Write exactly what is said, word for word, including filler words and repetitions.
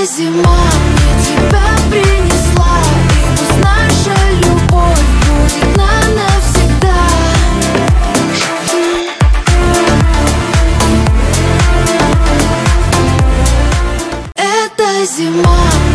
Эта зима мне тебя принесла, и пусть наша любовь будет нам навсегда. Эта зима